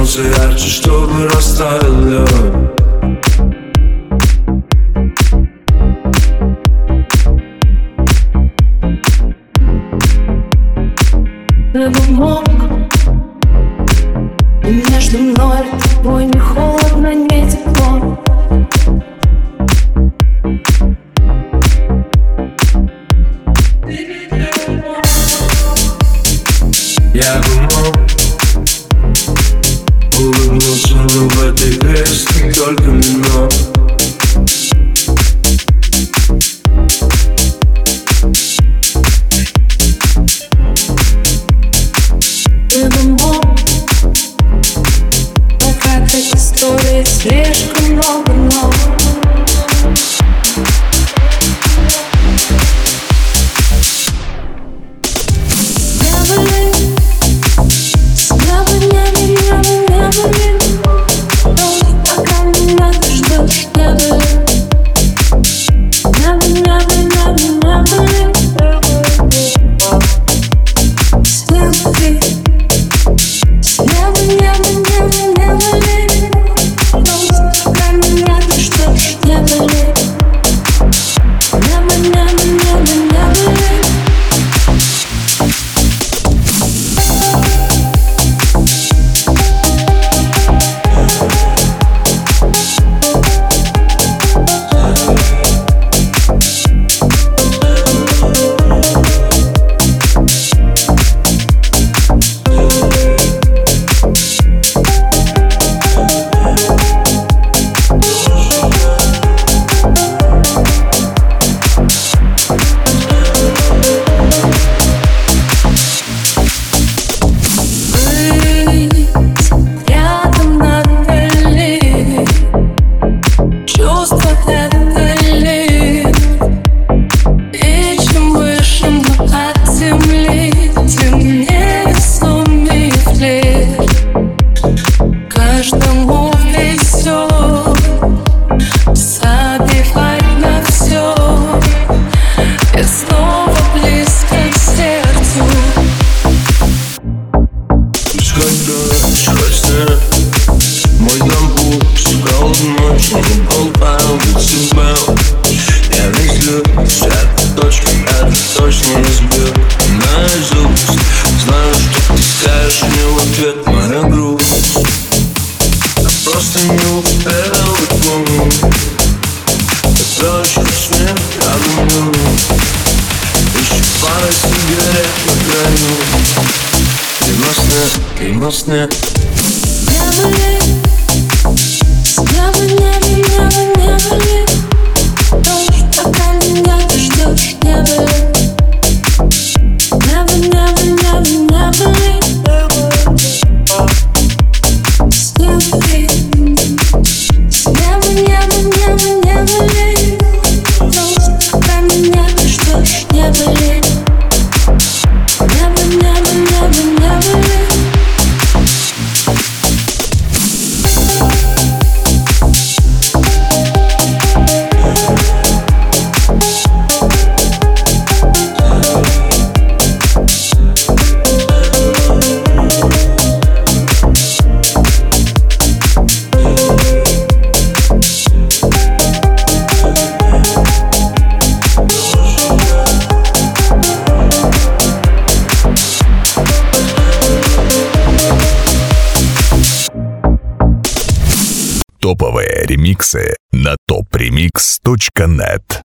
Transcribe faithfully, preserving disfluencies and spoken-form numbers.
солнце ярче, чтобы растаял лед. Я бы мог, и между мной и тобой не холодно, не тепло. Я бы мог улыбнуться, но в этой грязь только вино. Я бы мог, но в этой истории слишком много но. Мой дом пусть голодной, что не болтаю без себя. Я весь люд, вся точка, это точно не сбил наизусть. Знаю, что ты скажешь мне в ответ, моя грусть. Я просто не успел помнить. Это еще снег, я думаю. Еще пара сигарет на краю. Кино снег, кино снег. Never leave, never, never, never, never leave. Дождь, пока меня ты ждешь, never leave. Never, never, never, never leave. Never leave. Never, never, never, never leave. Дождь, пока меня ты ждешь, never leave. Never, never, never, never leave. Топовые ремиксы на топ ремикс точка нет.